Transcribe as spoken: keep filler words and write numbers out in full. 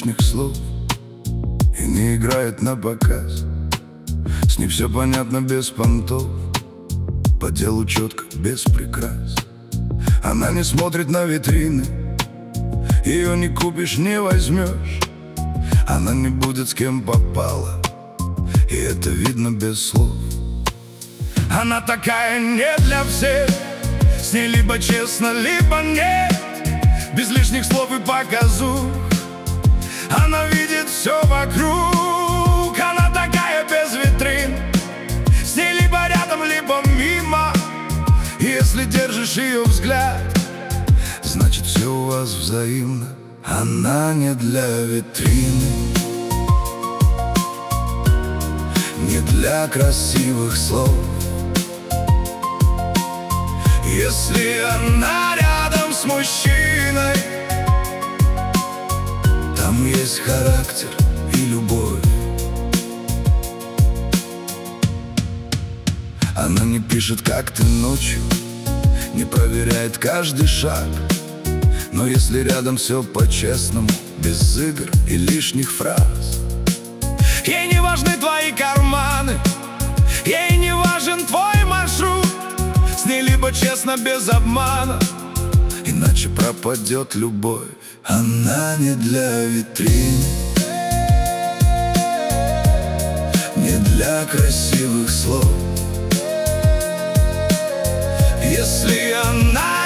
лишних слов и не играет на показ. С ней все понятно без понтов, по делу четко, без прикрас. Она не смотрит на витрины, ее не купишь, не возьмешь. Она не будет с кем попала, и это видно без слов. Она такая не для всех, с ней либо честно, либо нет, без лишних слов и показух. Она видит все вокруг, она такая без витрин, с ней либо рядом, либо мимо. И если держишь ее взгляд, значит все у вас взаимно. Она не для витрины, не для красивых слов. Если она рядом с мужчиной, там есть характер и любовь. Она не пишет, как ты ночью, не проверяет каждый шаг. Но если рядом все по-честному, без игр и лишних фраз. Ей не важны твои карманы, ей не важен твой маршрут. С ней либо честно, без обмана, иначе пропадет любовь. Она не для витрины, не для красивых слов. Если она